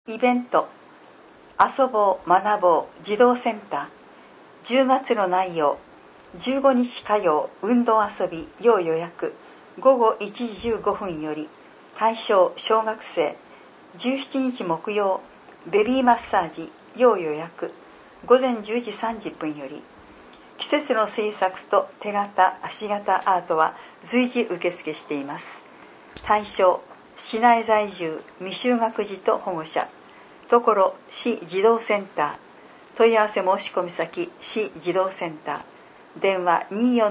イベント遊ぼう学ぼう児童センター10月の内容15日火曜運動遊び要予約午後1時15分より対象小学生17日木曜ベビーマッサージ要予約午前10時30分より季節の制作と手形足形アートは随時受付しています。対象市内在住未就学児と保護者ところ市児童センター問い合わせ申し込み先市児童センター電話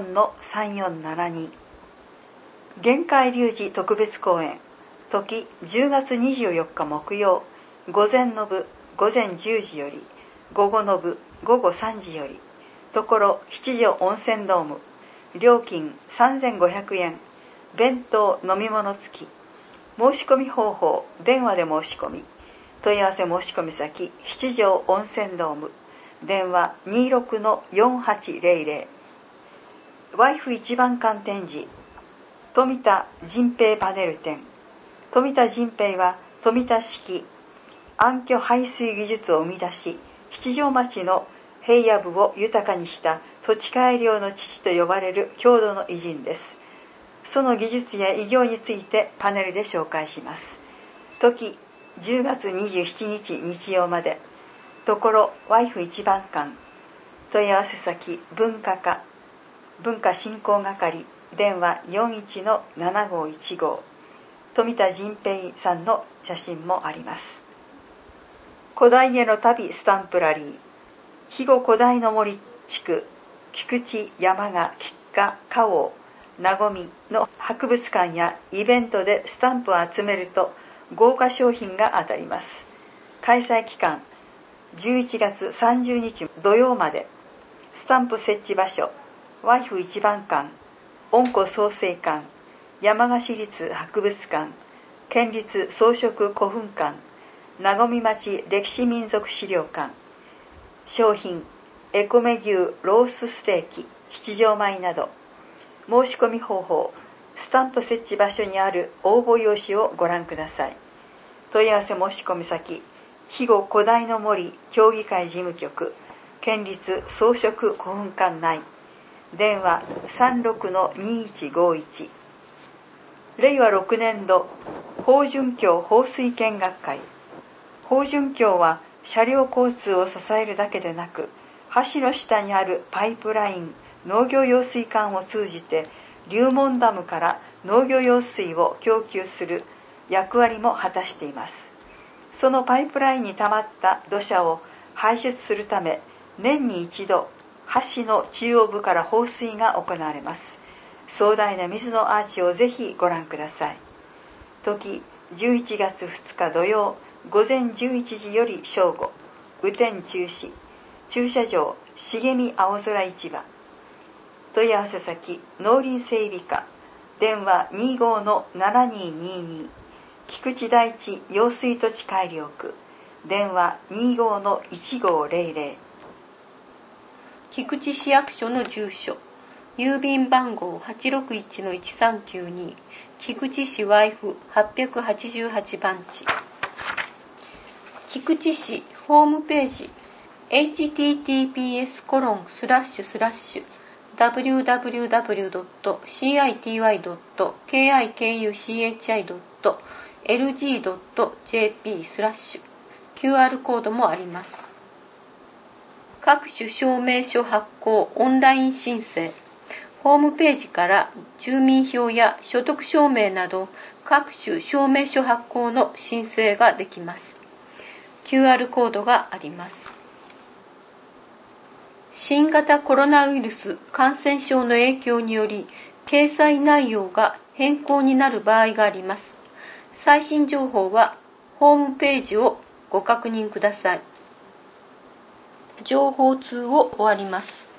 24-3472 限界隆寺特別公演時10月24日木曜午前の部午前10時より午後の部午後3時よりところ七条温泉ドーム料金3500円弁当飲み物付き申し込み方法電話で申し込み問い合わせ申し込み先七条温泉ドーム電話 26-4800 ワイフ一番館展示富田仁平パネル展富田仁平は富田式暗渠排水技術を生み出し七条町の平野部を豊かにした土地改良の父と呼ばれる郷土の偉人です。その技術や偉業についてパネルで紹介します。時10月27日日曜までところワイフ一番館問い合わせ先文化課文化振興係電話 41-7515 富田仁平さんの写真もあります。古代への旅スタンプラリー肥後古代の森地区菊池山賀菊花花王なごみの博物館やイベントでスタンプを集めると豪華商品が当たります。開催期間11月30日土曜までスタンプ設置場所ワイフ一番館温故創生館山鹿市立博物館県立装飾古墳館なごみ町歴史民族資料館商品エコメ牛ロースステーキ七条米など申し込み方法スタンプ設置場所にある応募用紙をご覧ください。問い合わせ申し込み先肥後古代の森協議会事務局県立装飾古墳館内電話 36-2151 令和6年度法順橋放水見学会法順橋は車両交通を支えるだけでなく橋の下にあるパイプライン農業用水管を通じて龍門ダムから農業用水を供給する役割も果たしています。そのパイプラインに溜まった土砂を排出するため年に一度橋の中央部から放水が行われます。壮大な水のアーチをぜひご覧ください。時11月2日土曜午前11時より正午雨天中止駐車場茂み青空市場問い合わせ先農林整備課電話 25-7222 菊池台地用水土地改良区電話 25-1500 菊池市役所の住所郵便番号 861-1392 菊池市ワイフ888番地菊池市ホームページ https://www.city.lg.jp/QR コードもあります。各種証明書発行オンライン申請ホームページから住民票や所得証明など各種証明書発行の申請ができます。QR コードがあります。新型コロナウイルス感染症の影響により掲載内容が変更になる場合があります。最新情報はホームページをご確認ください。情報通を終わります。